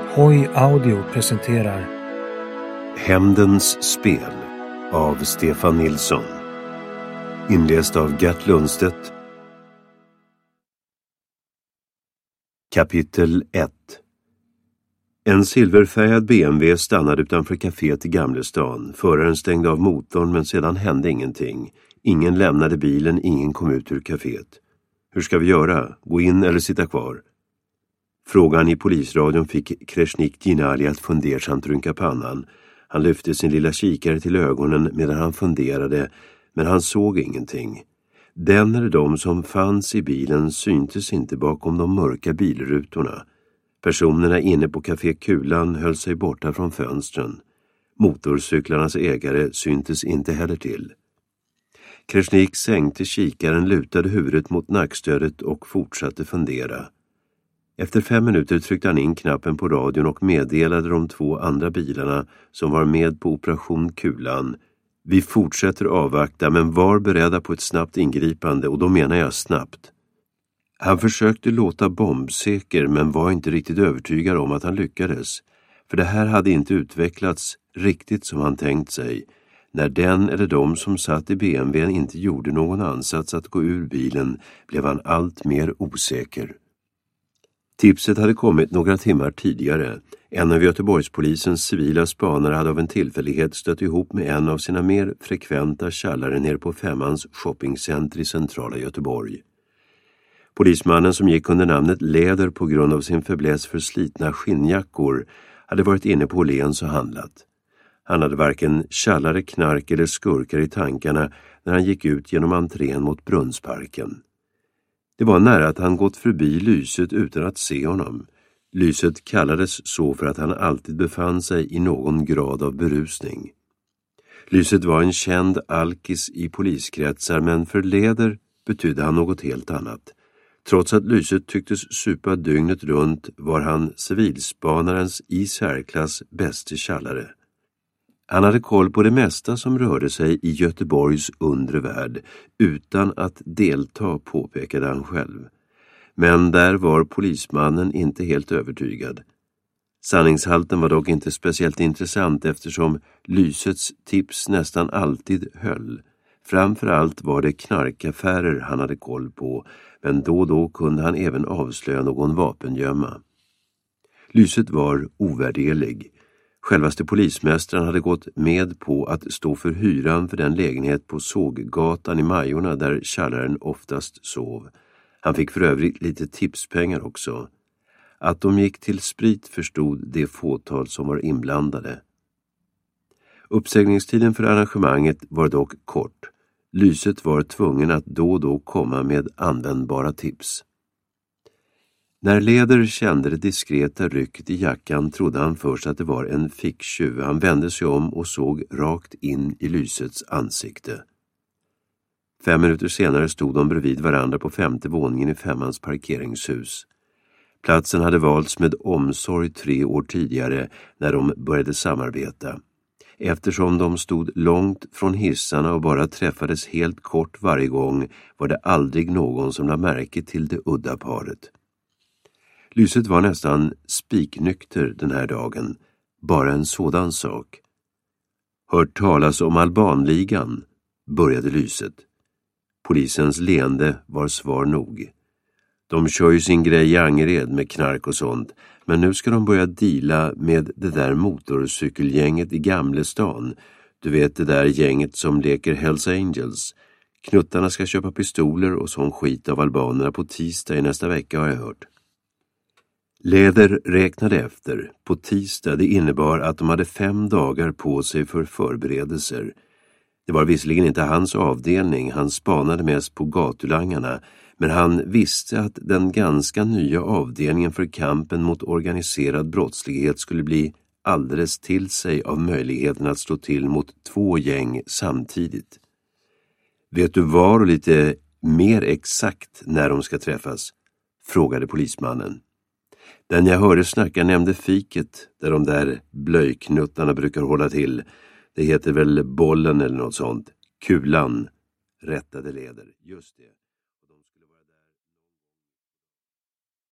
Hoi Audio presenterar Hämndens spel av Stefan Nilsson. Inläst av Gert Lundstedt. Kapitel 1. En silverfärgad BMW stannade utanför kaféet i Gamlestan. Föraren stängde av motorn, men sedan hände ingenting. Ingen lämnade bilen, ingen kom ut ur kaféet. Hur ska vi göra? Gå in eller sitta kvar? Frågan i polisradion fick Kreshnik Ginali att fundersamt rynka pannan. Han lyfte sin lilla kikare till ögonen medan han funderade, men han såg ingenting. Den eller de som fanns i bilen syntes inte bakom de mörka bilrutorna. Personerna inne på Café Kulan höll sig borta från fönstren. Motorcyklarnas ägare syntes inte heller till. Kreshnik sänkte kikaren, lutade huvudet mot nackstödet och fortsatte fundera. Efter 5 minuter tryckte han in knappen på radion och meddelade de 2 andra bilarna som var med på Operation Kulan. Vi fortsätter avvakta, men var beredda på ett snabbt ingripande, och då menar jag snabbt. Han försökte låta bombsäker, men var inte riktigt övertygad om att han lyckades. För det här hade inte utvecklats riktigt som han tänkt sig. När den eller de som satt i BMWn inte gjorde någon ansats att gå ur bilen blev han allt mer osäker. Tipset hade kommit några timmar tidigare. En av Göteborgspolisens civila spanare hade av en tillfällighet stött ihop med en av sina mer frekventa tjallare ner på 5:ans shoppingcenter i centrala Göteborg. Polismannen, som gick under namnet Läder på grund av sin fäbless för slitna skinnjackor, hade varit inne på Åhléns och handlat. Han hade varken tjallare, knark eller skurkar i tankarna när han gick ut genom entrén mot Brunnsparken. Det var nära att han gått förbi Lyset utan att se honom. Lyset kallades så för att han alltid befann sig i någon grad av berusning. Lyset var en känd alkis i poliskretsar, men för Läder betydde han något helt annat. Trots att Lyset tycktes supa dygnet runt var han civilspanarens i särklass bäste tjallare. Han hade koll på det mesta som rörde sig i Göteborgs undre värld utan att delta, påpekade han själv. Men där var polismannen inte helt övertygad. Sanningshalten var dock inte speciellt intressant eftersom Lysets tips nästan alltid höll. Framförallt var det knarkaffärer han hade koll på, men då och då kunde han även avslöja någon vapengömma. Lyset var ovärderlig. Självaste polismästaren hade gått med på att stå för hyran för den lägenhet på Såggatan i Majorna där tjallaren oftast sov. Han fick för övrigt lite tipspengar också. Att de gick till sprit förstod det fåtal som var inblandade. Uppsägningstiden för arrangemanget var dock kort. Lyset var tvungen att då och då komma med användbara tips. När Läder kände det diskreta rycket i jackan trodde han först att det var en ficktjuv. Han vände sig om och såg rakt in i Lysets ansikte. 5 minuter senare stod de bredvid varandra på 5:e våningen i 5:ans parkeringshus. Platsen hade valts med omsorg 3 år tidigare när de började samarbeta. Eftersom de stod långt från hissarna och bara träffades helt kort varje gång var det aldrig någon som lade märke till det udda paret. Lyset var nästan spiknykter den här dagen. Bara en sådan sak. Hört talas om Albanligan, började Lyset. Polisens leende var svar nog. De kör ju sin grej i Angered med knark och sånt, men nu ska de börja deala med det där motorcykelgänget i Gamlestan. Du vet, det där gänget som leker Hells Angels. Knuttarna ska köpa pistoler och sån skit av albanerna på tisdag i nästa vecka, har jag hört. Läder räknade efter. På tisdag, det innebar att de hade 5 dagar på sig för förberedelser. Det var visserligen inte hans avdelning, han spanade mest på gatulangarna, men han visste att den ganska nya avdelningen för kampen mot organiserad brottslighet skulle bli alldeles till sig av möjligheten att slå till mot 2 gäng samtidigt. Vet du var och lite mer exakt när de ska träffas? Frågade polismannen. Den jag hörde snacka nämnde fiket där de där blöjknuttarna brukar hålla till. Det heter väl Bollen eller något sånt. Kulan, rättade Läder. Just det.